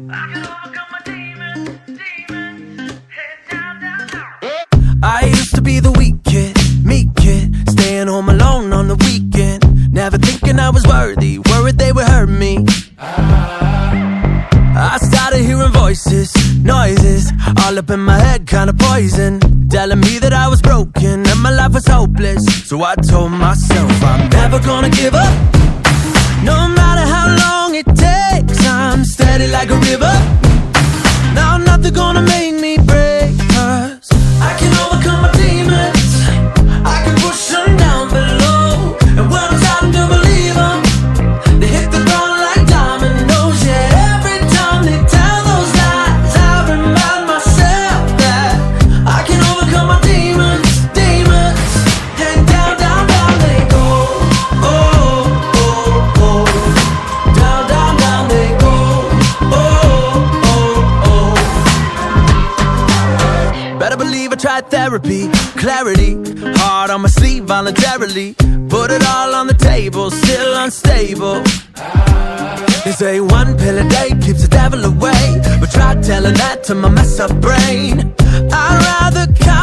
I can overcome my demons, head down, down, down. I used to be the weak kid, meek kid, staying home alone on the weekend, never thinking I was worthy, worried they would hurt me. I started hearing voices, noises, all up in my head, kinda poison, telling me that I was broken and my life was hopeless. So I told myself I'm never gonna give up, no matter how long it takes. I'm steady like a river, now nothing gonna make me break, 'cause I can overcome my demons, I can push them down below, and when I'm starting to believe them, they hit the ground like dominoes. Yeah, every time they tell those lies, I remind myself that I can overcome my demons, head down, down, down they go. Oh, oh, oh, down, down, down they go. Oh, oh, oh. Better believe I tried therapy, clarity, hard on my sleeve voluntarily, put it all on the table, still unstable. They say one pill a day keeps the devil away, but try telling that to my messed up brain. I'd rather